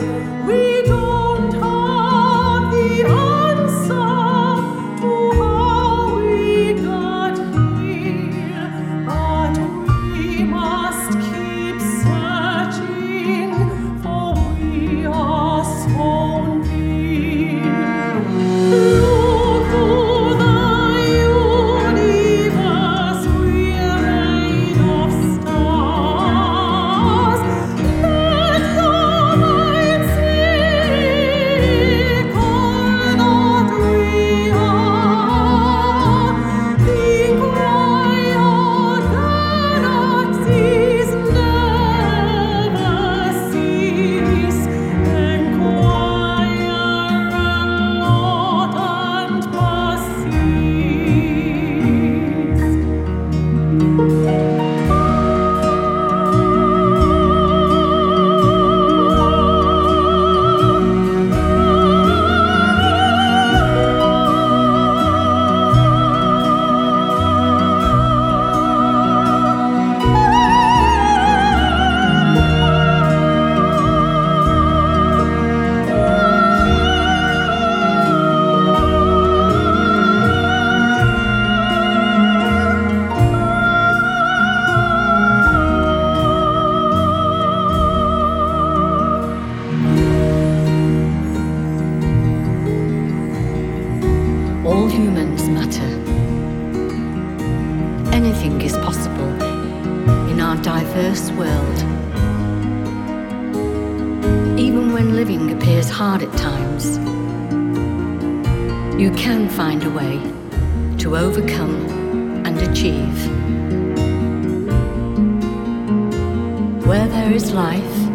We don't have the answer to how we got here, but we must keep searching, for we are so near. Look through the universe, we're made of stars. Let the light see that we are. Think why our galaxies never cease. Enquire and not and All humans matter. Anything is possible in our diverse world. Even when living appears hard at times, you can find a way to overcome and achieve. Where there is life,